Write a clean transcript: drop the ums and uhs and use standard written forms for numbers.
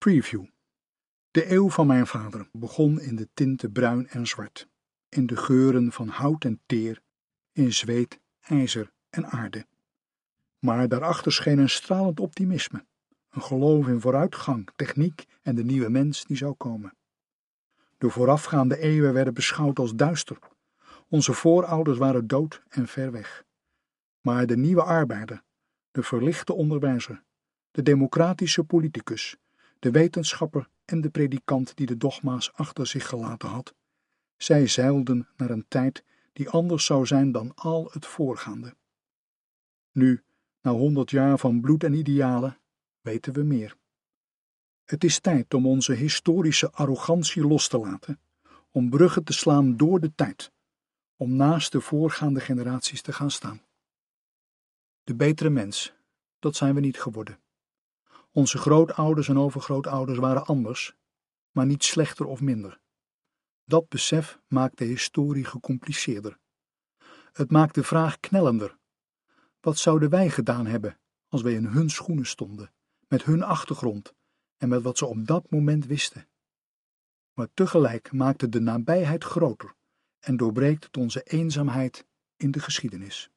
Preview. De eeuw van mijn vader begon in de tinten bruin en zwart, in de geuren van hout en teer, in zweet, ijzer en aarde. Maar daarachter scheen een stralend optimisme, een geloof in vooruitgang, techniek en de nieuwe mens die zou komen. De voorafgaande eeuwen werden beschouwd als duister. Onze voorouders waren dood en ver weg. Maar de nieuwe arbeider, de verlichte onderwijzer, de democratische politicus, de wetenschapper en de predikant die de dogma's achter zich gelaten had, zij zeilden naar een tijd die anders zou zijn dan al het voorgaande. Nu, na 100 jaar van bloed en idealen, weten we meer. Het is tijd om onze historische arrogantie los te laten, om bruggen te slaan door de tijd, om naast de voorgaande generaties te gaan staan. De betere mens, dat zijn we niet geworden. Onze grootouders en overgrootouders waren anders, maar niet slechter of minder. Dat besef maakt de historie gecompliceerder. Het maakt de vraag knellender. Wat zouden wij gedaan hebben als wij in hun schoenen stonden, met hun achtergrond en met wat ze op dat moment wisten? Maar tegelijk maakt het de nabijheid groter en doorbreekt het onze eenzaamheid in de geschiedenis.